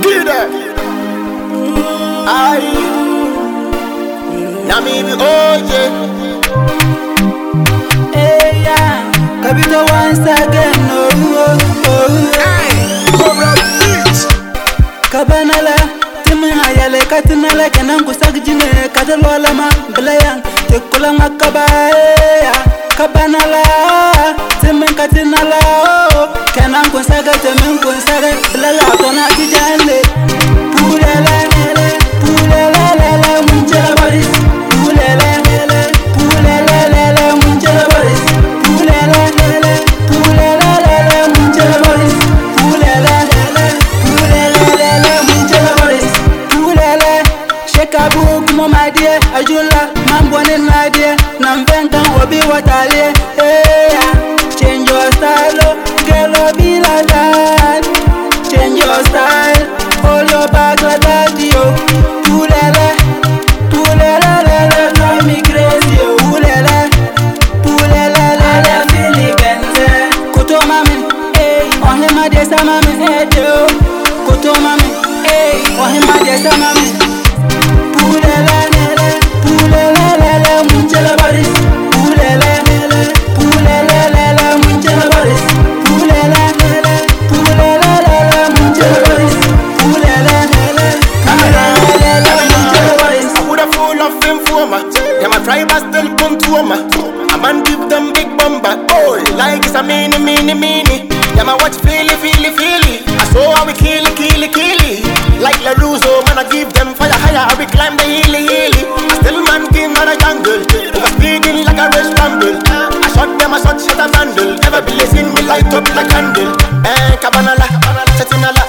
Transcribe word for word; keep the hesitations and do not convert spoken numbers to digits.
Be there. Aye. Now me be oh yeah. Hey yeah. Kabito once again. Oh oh oh. Hey. Cobra Beach. Kabanala. Hayale katinale kenan kusakjine kadalwala ma blayan tekula makabaya kabanala temen katinala kenan kusaga temen kusaga blala tona tijale pulele pulele lele munjela baris pulele pulele lele munjela baris pulele pulele lele munjela baris pulele pulele lele munjela baris Kabu kuma my dear, Ajula, Mambone my dear, Namvenka Obi Watale, hey, change your style, girl, be like that. Change your style, hold your back like that, yo. Pulele, pulele, drive me crazy, yo. Pulele, pulele, feel benze. Koto mami, hey, on him a desa mami, hey, yo. Koto mami, hey, on him a desa mami. Still come to Oma. A man give them big bumper. Oh, like it's a mini, mini, mini. Yeah, man watch feely, feely, feely. I saw how we kill it, kill it, kill it. Like La Russo, man I give them fire higher. I we climb the hilly, hilly. I still man give man a jungle. I speeding like a race rumble. I shot them, I shot shot a bundle. Never be listening, me light up like candle. Eh, Cabanala, Satinala.